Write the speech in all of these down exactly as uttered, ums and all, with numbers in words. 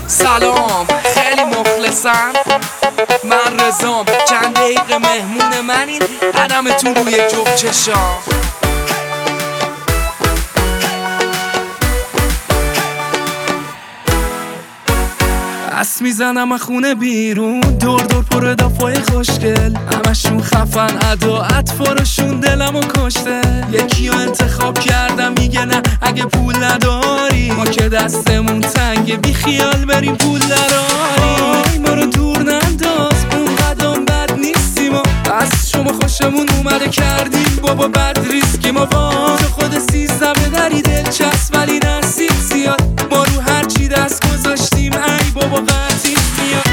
سلام خیلی مخلصم، من رزام، چند دقیقه مهمون منین، قدمتون روی جفت چشام. دست میزنم از خونه بیرون، دور دور پر دافای خوشگل، همشون خفن، ادا اطفارشون دلمو کشته. یکی رو انتخاب کردم میگه نه اگه پول نداری، ما که دستمون تنگه بی خیال بریم پول دراری. ما رو دور ننداز اون قدم بد نیستیم، ما از شما خوشمون اومده کردیم بابا بد ریسکی. ما با خود سیزده بدری دلچسب ولی نصیب زیاد، ما رو هرچی دست گذاشتیم ای بابا قطعی میاد.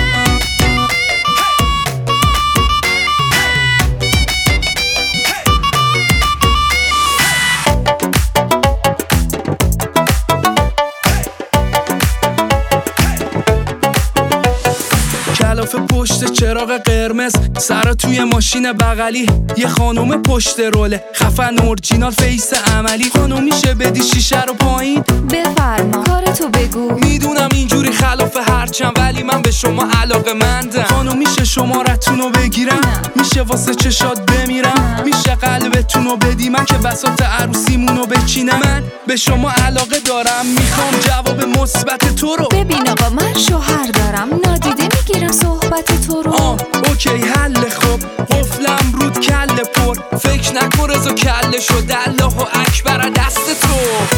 کلافه پشت چراغ قرمز، سر توی ماشین بغلی، یه خانوم پشت روله خفن اورجینال فیس عملی. خانوم میشه بدی شیشه رو پایین؟ بفرما کارتو بگو. میدونم اینجوری خلافه هرچند ولی من به شما علاقه مندم. خانوم میشه شمارتونو بگیرم؟ میشه واسه چشات بمیرم؟ میشه قلبتونو بدی من که بساط عروسیمونو بچینم؟ من به شما علاقه دارم، میخوام جواب مثبت تو رو. ببین آقا من شوهر دارم، نادیده میگیرم صحبت تو رو. آه اوکی حل خوب، قفلم رود کله پر، فکر نکن رضا کله شد، الله و اکبر دست تو.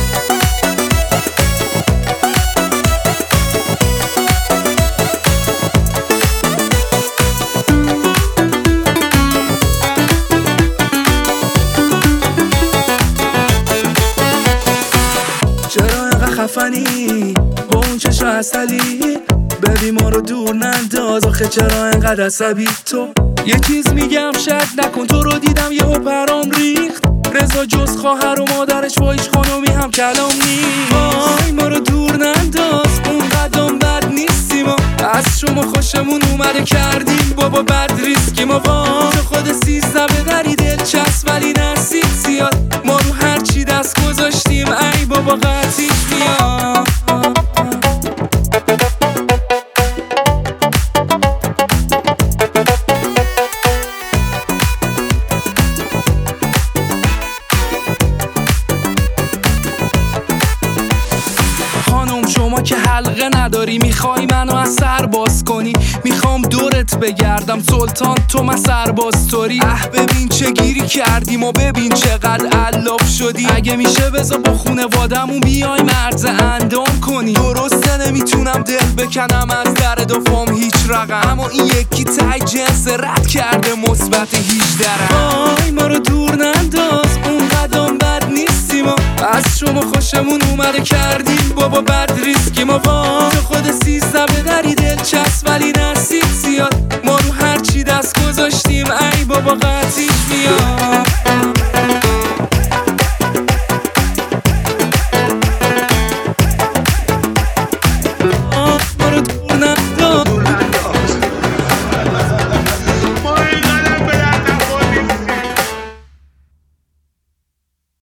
چرا اینقدر خفنی با اون چشم عسلی؟ ببین ما رو دور ننداز، آخه چرا اینقدر عصبی تو؟ یه چیز میگم شک نکن، تو رو دیدم یه پرام ریخت. رضا جز خواهر و مادرش با هیچ خانومی هم کلام نیست. وای ما رو دور ننداز اون قدم بد نیستیم، ما از شما خوشمون اومده کردیم بابا بد ریسکی. ما با خود سیزده بدری دلچسب ولی نصیب زیاد، ما رو هرچی دست گذاشتیم ای بابا قطعی میاد. شما که حلقه نداری، میخوای منو از سر باز کنی، میخوام دورت بگردم سلطان تو من سرباز توری. اه ببین چه گیری کردیم و ببین چقدر علاف شدی. اگه میشه بذار با خونوادمون بیای مرز اندام کنی. درسته نمیتونم دل بکنم از در دفام هیچ رقم، اما این یکی تای جنس رد کرده مثبت هجده. وای ما رو دور ننداز اون قدم بد نیستیم، ما از شما خوشمون اومده کردیم بابا بد ریسکی. ما با خود سیزده بدری دلچسب ولی نصیب زیاد، ما رو هرچی دست گذاشتیم ای بابا قطعی میاد.